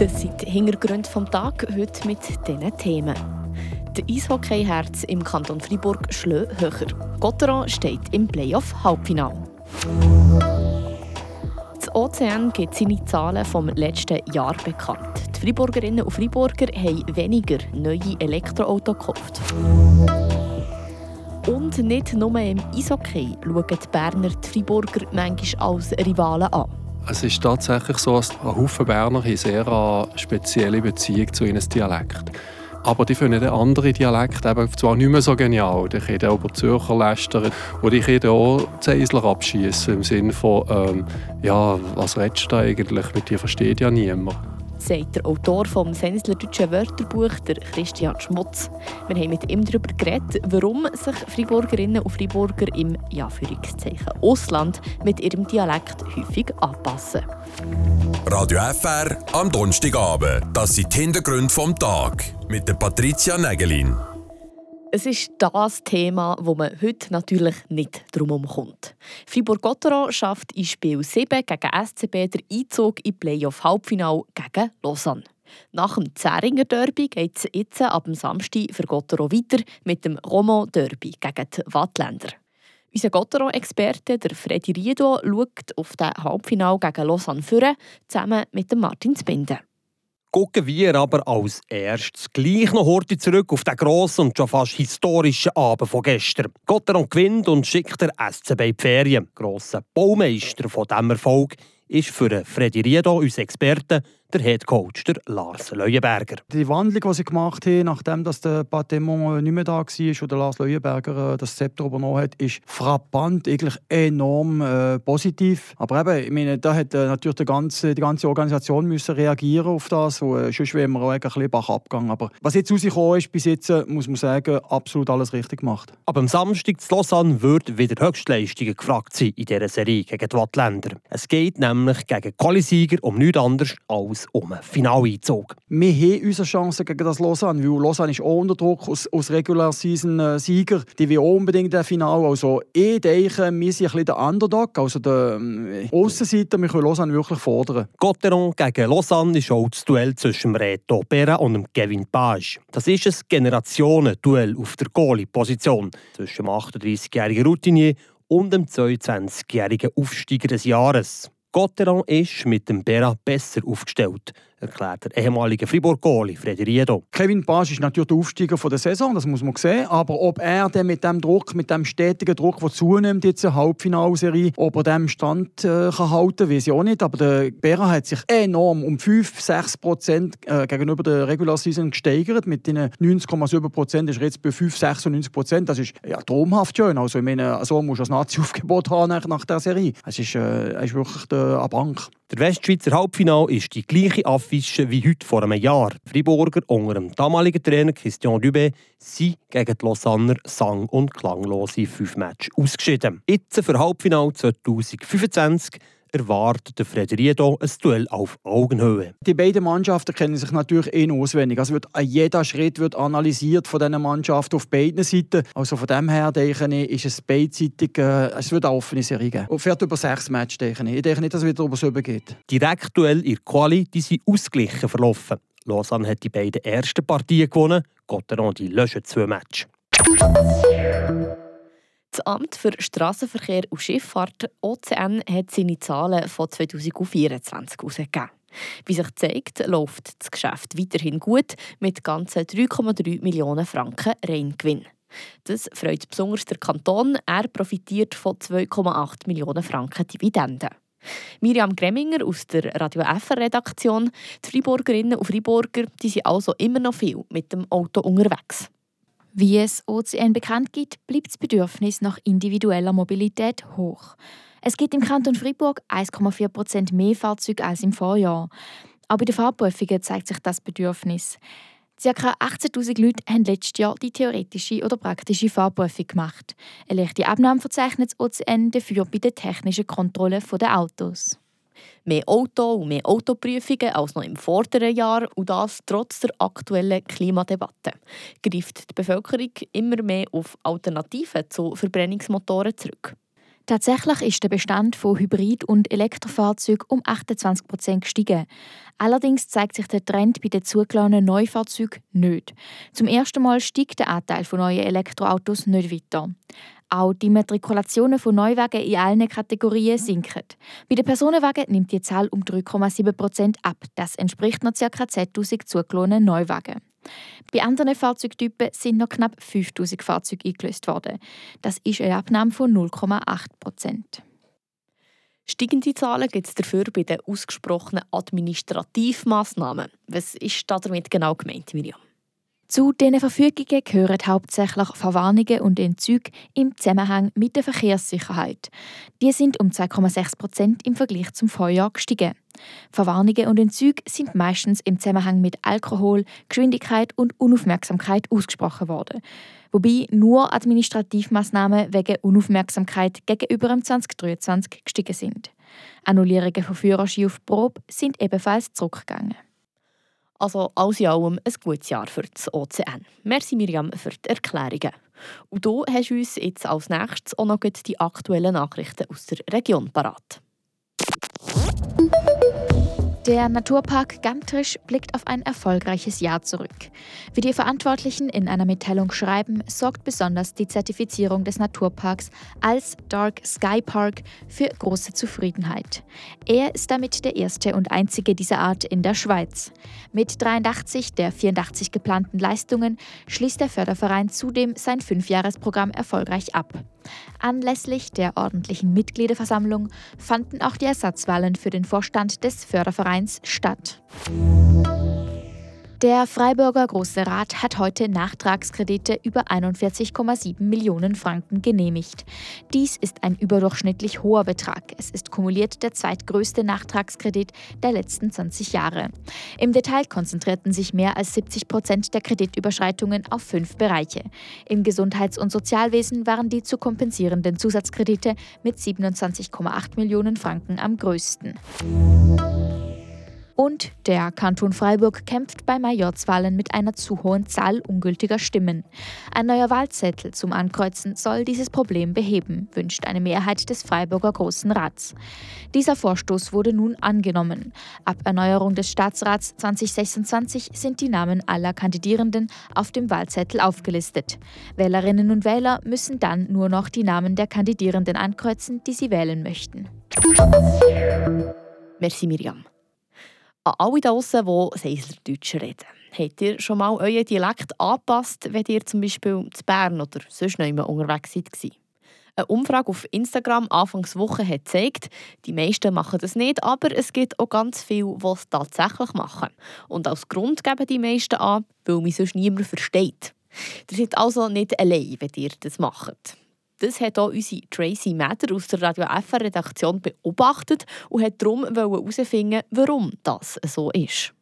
Das sind die Hintergründe des Tages, heute mit diesen Themen. Der Eishockey-Herz im Kanton Freiburg schlägt höher. Gotteron steht im Playoff-Halbfinale. Das OCN gibt seine Zahlen vom letzten Jahr bekannt. Die Freiburgerinnen und Freiburger haben weniger neue Elektroautos gekauft. Und nicht nur im Eishockey schauen die Berner die Freiburger manchmal als Rivalen an. Es ist tatsächlich so, dass ein Haufen Berner eine sehr spezielle Beziehung zu ihrem Dialekt. Aber die finden den anderen Dialekt eben zwar nicht mehr so genial. Die können auch über Zürcher lästern und die können auch Zeisler abschießen im Sinne von was redest du da eigentlich? Mit dir versteht ja niemand. Sagt der Autor vom Senslerdeutschen Wörterbuch, der Christian Schmutz. Wir haben mit ihm darüber geredet, warum sich Freiburgerinnen und Freiburger im Ausland mit ihrem Dialekt häufig anpassen. Radio FR am Donnerstagabend. Das sind die Hintergründe vom Tag mit der Patricia Nägelin. Es ist das Thema, wo man heute natürlich nicht drum kommt. Fribourg-Gotteron schafft in Spiel 7 gegen SCB den Einzug in Playoff-Halbfinale gegen Lausanne. Nach dem Zähringer Derby geht es jetzt ab dem Samstag für Gotteron weiter mit dem Romo-Derby gegen die Wattländer. Unser Gotteron-Experte, der Freddy Riedo, schaut auf das Halbfinale gegen Lausanne vor, zusammen mit dem Martin Zbinden. Gucken wir aber als erstes gleich noch heute zurück auf den grossen und schon fast historischen Abend von gestern. Gotteron gewinnt und schickt der SCB in die Ferien. Grosser Baumeister von diesem Erfolg ist für Freddy Riedo, unser Experte, der Headcoach, der Lars Leuenberger. Die Wandlung, die sie gemacht haben, nachdem der Patemon nicht mehr da war und der Lars Leuenberger das Zepter übernommen hat, ist frappant, eigentlich enorm positiv. Aber eben, ich meine, da hat natürlich die ganze Organisation müssen reagieren auf das, sonst wären wir auch ein bisschen bachabgegangen. Aber was jetzt rausgekommen ist, bis jetzt, muss man sagen, absolut alles richtig gemacht. Aber am Samstag zu Lausanne wird wieder Höchstleistungen gefragt sein in dieser Serie gegen die Wattländer. Es geht nämlich gegen Qualisieger um nichts anderes als um einen Finaleinzug. Wir haben unsere Chancen gegen das Lausanne, weil Lausanne ist auch unter Druck aus Regular-Season-Sieger. Die will auch unbedingt ein Finale. Also ich denke, wir sind ein bisschen der Underdog, also der Aussenseiter. Wir können Lausanne wirklich fordern. Gotteron gegen Lausanne ist auch das Duell zwischen Reto Berra und Kevin Page. Das ist ein Generationen-Duell auf der Goalie-Position zwischen dem 38-jährigen Routinier und dem 22-jährigen Aufsteiger des Jahres. Gotteron ist mit dem Berra besser aufgestellt, erklärt der ehemalige Fribourg-Goalie Freddy Riedo. Kevin Page ist natürlich der Aufsteiger der Saison, das muss man sehen. Aber ob er dann mit dem Druck, mit dem stetigen Druck, der zunimmt, jetzt eine Halbfinalserie, ob er dem Stand kann halten, weiß ich auch nicht. Aber der Berra hat sich enorm um 5-6% gegenüber der Regular Season gesteigert. Mit den 90,7% ist er jetzt bei 5-96%. Das ist ja traumhaft schön. Also ich meine, so musst du ein Nazi-Aufgebot haben nach der Serie. Es ist wirklich an Bank. Der Westschweizer Halbfinale ist die gleiche Affische wie heute vor einem Jahr. Die Freiburger unter dem damaligen Trainer Christian Dubé sind gegen die Lausanner sang- und klanglose 5 Matches ausgeschieden. Jetzt für Halbfinale 2025 erwartet der Freddy Riedo ein Duell auf Augenhöhe. Die beiden Mannschaften kennen sich natürlich auswendig. Also jeder Schritt wird analysiert von diesen Mannschaften auf beiden Seiten. Also von dem her denke ich, ist es beidseitig. Es wird eine offene Serie geben. Und fährt über 6 Matches, denke ich. Ich denke nicht, dass es wieder über 7 geht. Direktduell in der Quali, die sind ausgeglichen verlaufen. Lausanne hat die beiden ersten Partien gewonnen, Gotteron die letzten 2 Matches. Das Amt für Strassenverkehr und Schifffahrt (OCN) hat seine Zahlen von 2024 herausgegeben. Wie sich zeigt, läuft das Geschäft weiterhin gut mit ganzen 3,3 Millionen Franken Reingewinn. Das freut besonders der Kanton. Er profitiert von 2,8 Millionen Franken Dividenden. Miriam Greminger aus der Radio FR-Redaktion. Die Freiburgerinnen und Freiburger sind also immer noch viel mit dem Auto unterwegs. Wie es OCN bekannt gibt, bleibt das Bedürfnis nach individueller Mobilität hoch. Es gibt im Kanton Freiburg 1,4% mehr Fahrzeuge als im Vorjahr. Auch bei den Fahrprüfungen zeigt sich das Bedürfnis. Ca. 18'000 Leute haben letztes Jahr die theoretische oder praktische Fahrprüfung gemacht. Eine leichte Abnahme verzeichnet das OCN dafür bei der technischen Kontrolle der Autos. Mehr Auto und mehr Autoprüfungen als noch im vorderen Jahr und das trotz der aktuellen Klimadebatte. Greift die Bevölkerung immer mehr auf Alternativen zu Verbrennungsmotoren zurück. Tatsächlich ist der Bestand von Hybrid- und Elektrofahrzeugen um 28% gestiegen. Allerdings zeigt sich der Trend bei den zugeladenen Neufahrzeugen nicht. Zum ersten Mal steigt der Anteil von neuen Elektroautos nicht weiter. Auch die Matrikulationen von Neuwagen in allen Kategorien sinken. Bei den Personenwagen nimmt die Zahl um 3,7% ab. Das entspricht noch ca. 10'000 zugeladenen Neuwagen. Bei anderen Fahrzeugtypen sind noch knapp 5'000 Fahrzeuge eingelöst worden. Das ist eine Abnahme von 0,8%. Steigende Zahlen gibt es dafür bei den ausgesprochenen Administrativmaßnahmen. Was ist damit genau gemeint, Miriam? Zu diesen Verfügungen gehören hauptsächlich Verwarnungen und Entzüge im Zusammenhang mit der Verkehrssicherheit. Die sind um 2,6% im Vergleich zum Vorjahr gestiegen. Verwarnungen und Entzüge sind meistens im Zusammenhang mit Alkohol, Geschwindigkeit und Unaufmerksamkeit ausgesprochen worden. Wobei nur Administrativmaßnahmen wegen Unaufmerksamkeit gegenüber dem 2023 gestiegen sind. Annullierungen von Führerschein auf Probe sind ebenfalls zurückgegangen. Also alles in allem ein gutes Jahr für das OCN. Merci Miriam für die Erklärungen. Und du hast uns jetzt als nächstes auch noch die aktuellen Nachrichten aus der Region parat. Der Naturpark Gantrisch blickt auf ein erfolgreiches Jahr zurück. Wie die Verantwortlichen in einer Mitteilung schreiben, sorgt besonders die Zertifizierung des Naturparks als Dark Sky Park für große Zufriedenheit. Er ist damit der erste und einzige dieser Art in der Schweiz. Mit 83 der 84 geplanten Leistungen schließt der Förderverein zudem sein 5-Jahres-Programm erfolgreich ab. Anlässlich der ordentlichen Mitgliederversammlung fanden auch die Ersatzwahlen für den Vorstand des Fördervereins statt. Der Freiburger Grosse Rat hat heute Nachtragskredite über 41,7 Millionen Franken genehmigt. Dies ist ein überdurchschnittlich hoher Betrag. Es ist kumuliert der zweitgrößte Nachtragskredit der letzten 20 Jahre. Im Detail konzentrierten sich mehr als 70% der Kreditüberschreitungen auf 5 Bereiche. Im Gesundheits- und Sozialwesen waren die zu kompensierenden Zusatzkredite mit 27,8 Millionen Franken am größten. Und der Kanton Freiburg kämpft bei Majorzwahlen mit einer zu hohen Zahl ungültiger Stimmen. Ein neuer Wahlzettel zum Ankreuzen soll dieses Problem beheben, wünscht eine Mehrheit des Freiburger Grossen Rats. Dieser Vorstoß wurde nun angenommen. Ab Erneuerung des Staatsrats 2026 sind die Namen aller Kandidierenden auf dem Wahlzettel aufgelistet. Wählerinnen und Wähler müssen dann nur noch die Namen der Kandidierenden ankreuzen, die sie wählen möchten. Merci Miriam. An alle draussen, die Seislerdeutsch reden. Habt ihr schon mal euren Dialekt angepasst, wenn ihr zum Beispiel in Bern oder sonst noch unterwegs seid? Eine Umfrage auf Instagram Anfangs Woche hat gezeigt, die meisten machen das nicht, aber es gibt auch ganz viele, die es tatsächlich machen. Und als Grund geben die meisten an, weil mich sonst niemand versteht. Ihr seid also nicht allein, wenn ihr das macht. Das hat auch unsere Tracy Matter aus der Radio FR-Redaktion beobachtet und hat darum herausfinden, warum das so ist.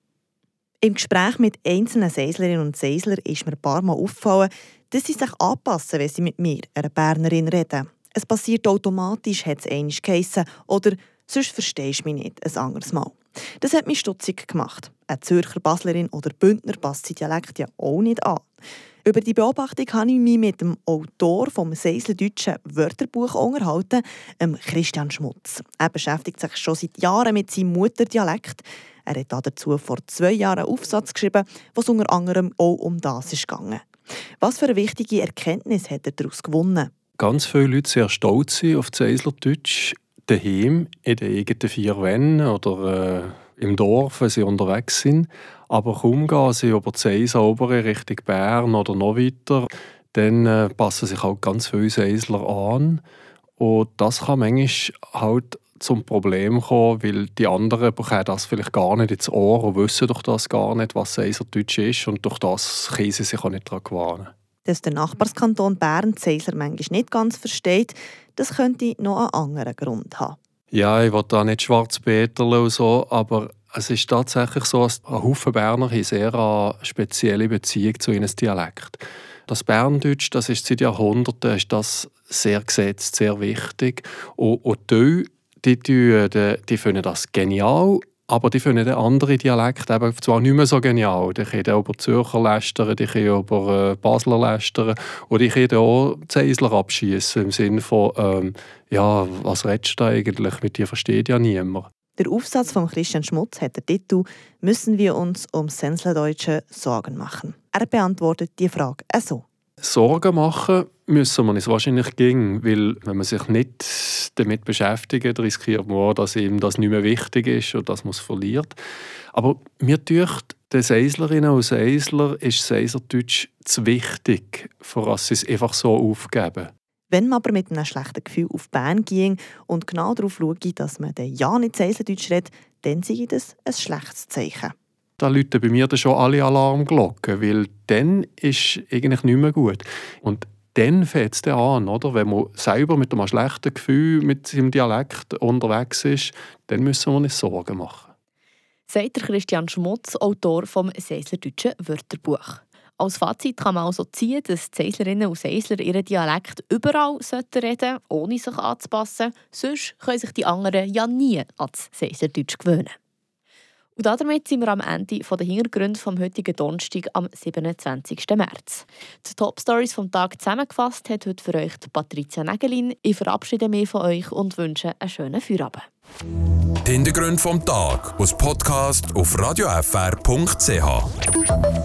Im Gespräch mit einzelnen Seislerinnen und Seisler ist mir ein paar Mal aufgefallen, dass sie sich anpassen, wenn sie mit mir, einer Bernerin, reden. Es passiert automatisch, hat es einmal geheissen, oder «sonst verstehst du mich nicht» ein anderes Mal. Das hat mich stutzig gemacht. Eine Zürcher Baslerin oder Bündner passt sein Dialekt ja auch nicht an. Über die Beobachtung habe ich mich mit dem Autor vom Seislerdeutschen Wörterbuch unterhalten, Christian Schmutz. Er beschäftigt sich schon seit Jahren mit seinem Mutterdialekt. Er hat dazu vor 2 Jahren einen Aufsatz geschrieben, wo es unter anderem auch um das ging. Was für eine wichtige Erkenntnis hat er daraus gewonnen? Ganz viele Leute sehr stolz sind auf das Seislerdeutsch, daheim, in den eigenen 4 Wänden oder im Dorf, wenn sie unterwegs sind. Aber kaum gehen sie über die Seise Richtung Bern oder noch weiter, dann passen sich halt ganz viele Seisler an. Und das kann manchmal halt zum Problem kommen, weil die anderen bekommen das vielleicht gar nicht ins Ohr und wissen durch das gar nicht, was Seislerdeutsch ist. Und durch das können sie sich auch nicht daran gewöhnen. Dass der Nachbarskanton Bern die Seisler manchmal nicht ganz versteht, das könnte noch einen anderen Grund haben. Ja, ich will da nicht schwarzpeterle und so, aber es ist tatsächlich so, dass ein Haufen Berner eine sehr spezielle Beziehung zu ihrem Dialekt. Das Berndeutsch, das ist seit Jahrhunderten ist das sehr gesetzt, sehr wichtig. Und die finden das genial, Aber die finden andere Dialekte eben zwar nicht mehr so genial. Die können über Zürcher lästern, die können über Basler lästern und die können auch Zeisler abschießen im Sinne von was redest du da eigentlich, mit dir versteht ja niemand. Der Aufsatz von Christian Schmutz hat den Titel «Müssen wir uns um Sensledeutsche Sorgen machen?». Er beantwortet die Frage so. Sorgen machen müssen wir uns wahrscheinlich gegen, weil wenn man sich nicht damit beschäftigt, riskiert man auch, dass ihm das nicht mehr wichtig ist und dass man es verliert. Aber mir dünkt, den Seislerinnen und Seisler ist Seiserdeutsch zu wichtig, für dass sie es einfach so aufgeben. Wenn man aber mit einem schlechten Gefühl auf Bern ging und genau darauf schaue, dass man dann ja nicht Seiserdeutsch redet, dann sei das ein schlechtes Zeichen. Da läuten bei mir dann schon alle Alarmglocken, weil dann ist eigentlich nicht mehr gut. Und dann fängt es an, oder? Wenn man selber mit einem schlechten Gefühl mit seinem Dialekt unterwegs ist, dann müssen wir uns Sorgen machen. Sagt der Christian Schmutz, Autor vom Seislerdeutschen Wörterbuch. Als Fazit kann man also ziehen, dass die Seislerinnen und Seisler ihren Dialekt überall reden sollten, ohne sich anzupassen. Sonst können sich die anderen ja nie ans Seislerdeutsch gewöhnen. Und damit sind wir am Ende der Hintergründe vom heutigen Donnerstag am 27. März. Die Top-Stories vom Tag zusammengefasst hat heute für euch Patricia Nägelin. Ich verabschiede mich von euch und wünsche einen schönen Feierabend. Die Hintergründe vom Tag als Podcast auf radiofr.ch.